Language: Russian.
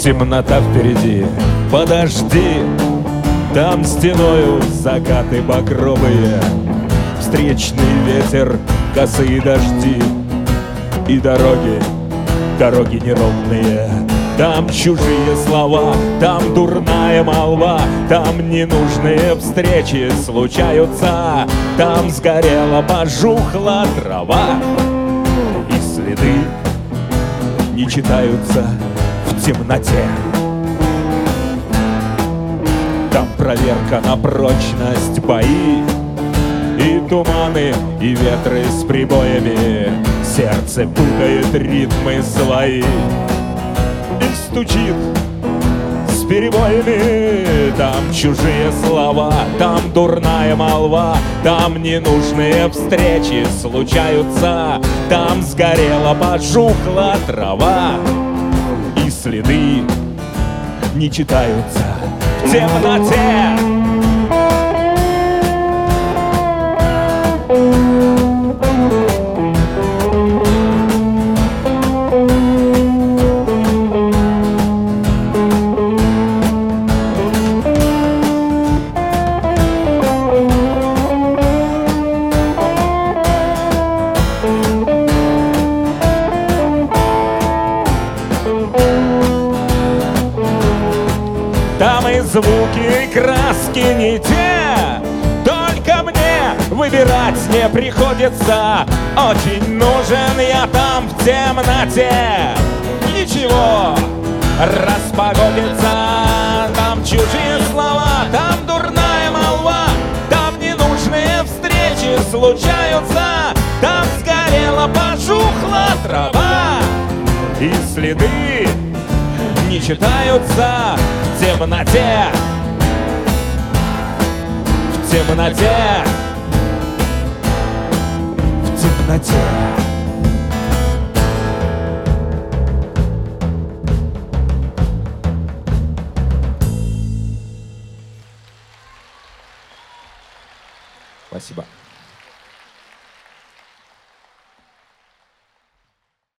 Темнота впереди, подожди, там стеною закаты багровые, встречный ветер, косые дожди и дороги неровные. Там чужие слова, там дурная молва, там ненужные встречи случаются, там сгорела, пожухла трава, и следы не читаются в темноте. Там проверка на прочность, бои и туманы, и ветры с прибоями. Сердце путает ритмы свои и стучит с перебоями. Там чужие слова, там дурная молва, там ненужные встречи случаются, там сгорела, пожухла трава, и следы не читаются в темноте. Там и звуки, и краски не те, только мне выбирать не приходится. Очень нужен я там в темноте. Ничего, распогодится. Там чужие слова, там дурная молва, там ненужные встречи случаются, там сгорела, пожухла трава, и следы не читаются в темноте, в темноте, в темноте. Спасибо.